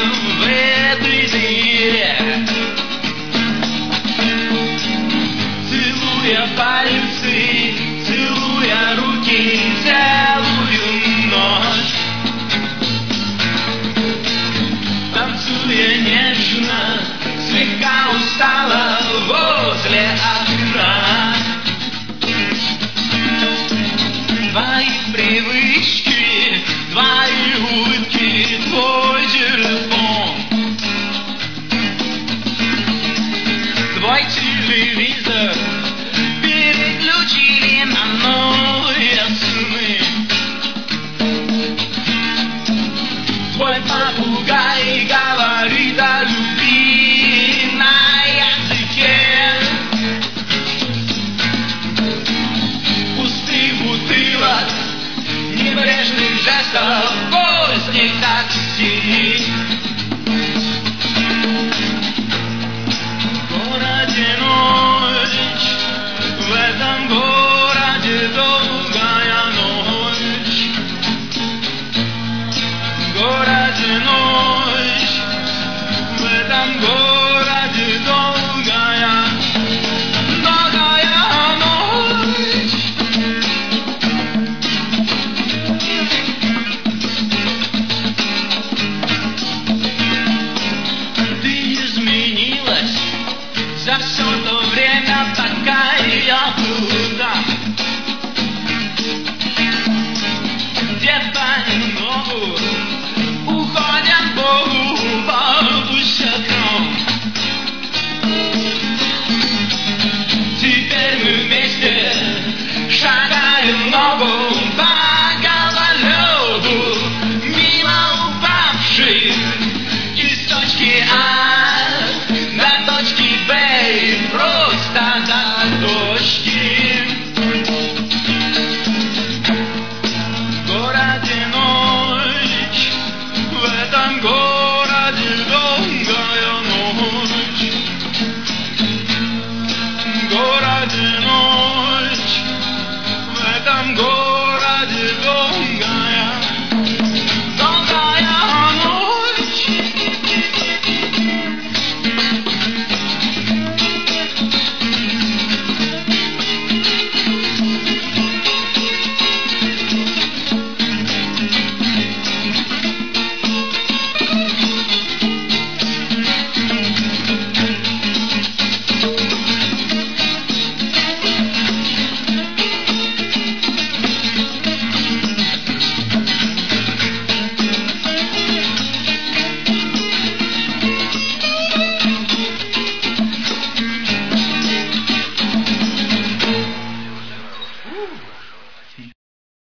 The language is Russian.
в этой дыре. Целуя пальцы, целуя руки, целую ночь. Танцуя нежно, слегка устала возле окна. Твои привычки, твои улыбки, твой телефон, твой телевизор переключили на новые сны. Твой попугай говорит о любви на языке пустых бутылок, небрежных жестов, поздних такси. В городе ночь, в этом городе долгая ночь. В городе ночь, в этом городе долгая, долгая ночь. Ты изменилась за все то время, пока я был там. Где понемногу уходят Богу по пустякам. Теперь мы вместе шагаем ногу по гололёду, мимо упавших из точки А до точки Б, просто до точки. В городе ночь, в этом городе